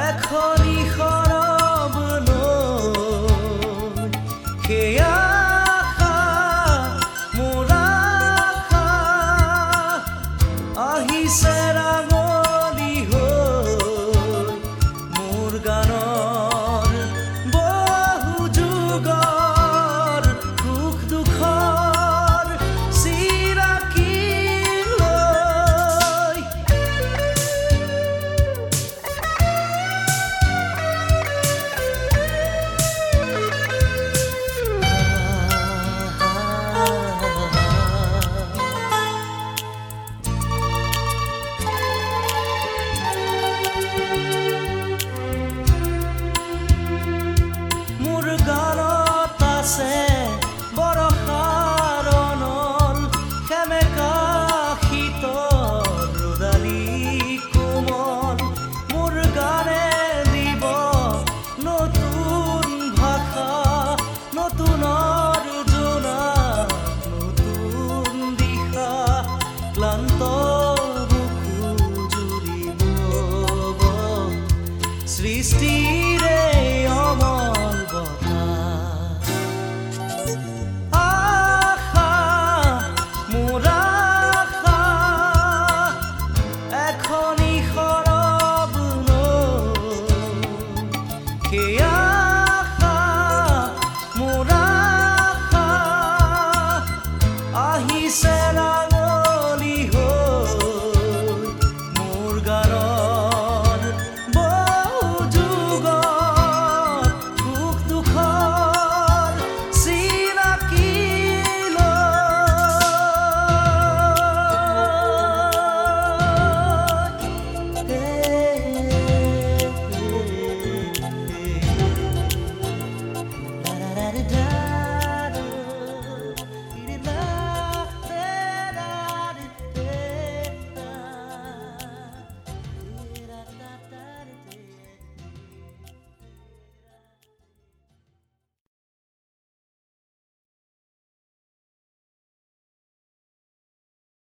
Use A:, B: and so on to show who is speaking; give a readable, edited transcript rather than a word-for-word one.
A: এখনি সৰব লৈ সেই আশা মোৰ আশা আহিছে ৰাঙলী হৈ মোৰ গানৰ বহু যুগৰ সুখ দুখৰ চিৰাকি লৈ মোৰ গানত আছে বৰষাৰ অনল সেমেকা শীতৰ ৰ'দালি কোমল মোৰ গানে দিব নতুন ভাষা নতুনৰ জোনাক নতুন দিশা ক্লান্ত বুকু জুৰিব সৃষ্টিৰে অমল বতাহ আশা মোৰ আশা এখনি সৰব লৈ সেই